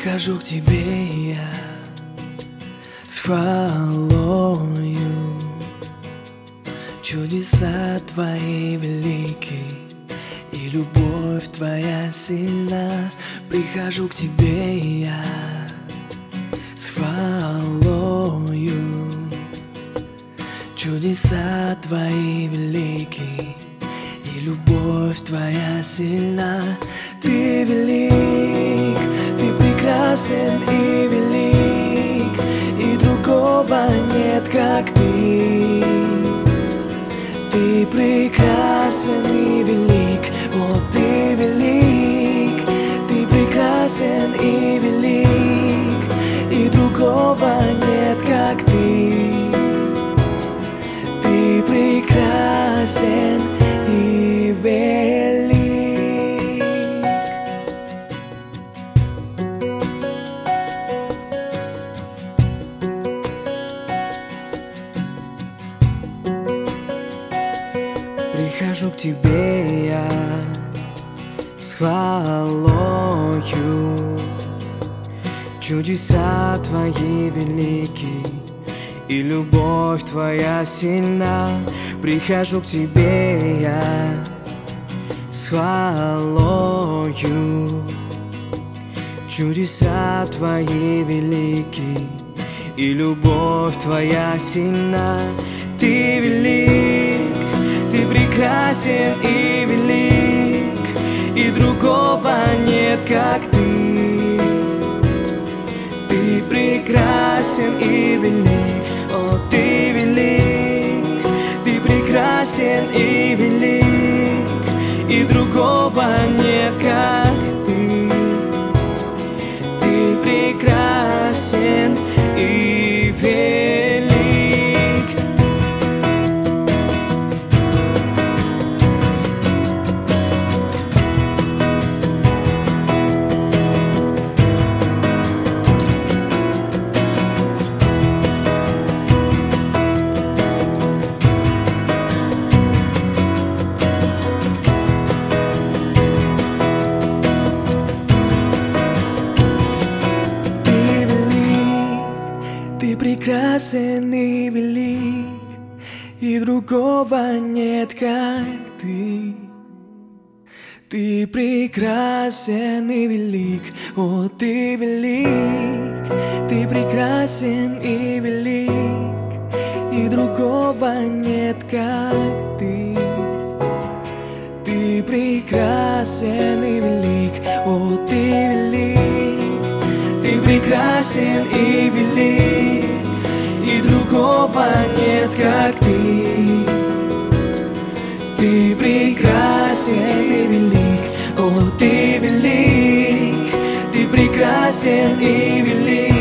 Прихожу к тебе я с хвалою, чудеса твои велики, и любовь твоя сильна. Прихожу к тебе я с хвалою, чудеса твои велики, и любовь твоя сильна. Ты велик, ты прекрасен и велик, и другого нет, как ты. Ты прекрасен и велик, о, ты велик, ты прекрасен и велик, и другого нет, как ты. Ты прекрасен и велик. Прихожу к тебе я с хвалою, чудеса твои велики, и любовь твоя сильна. Прихожу к тебе я с хвалою, чудеса твои велики, и любовь твоя сильна. Ты велик, ты прекрасен и велик, и другого нет, как ты. Ты прекрасен и велик, о, ты велик, ты прекрасен и велик, и другого нет, как ты. Ты прекрасен и велик. Ты прекрасен и велик, и другого нет, как ты. Ты прекрасен и велик, о, ты велик, ты прекрасен и велик, и другого нет, как ты. Ты прекрасен и велик, о, ты велик, ты прекрасен и велик, и другого нет, как ты. Ты прекрасен и велик, о, ты велик, ты прекрасен и велик,